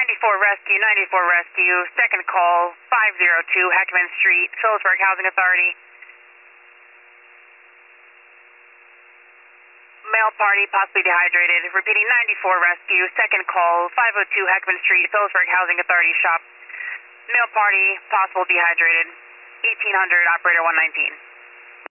Rescue, 94 Rescue, second call, 502 Heckman Street, Phillipsburg Housing Authority. Male party, possibly dehydrated. Repeating, 94 Rescue, second call, 502 Heckman Street, Phillipsburg Housing Authority shop. Male party, possible dehydrated. 1800, operator 119.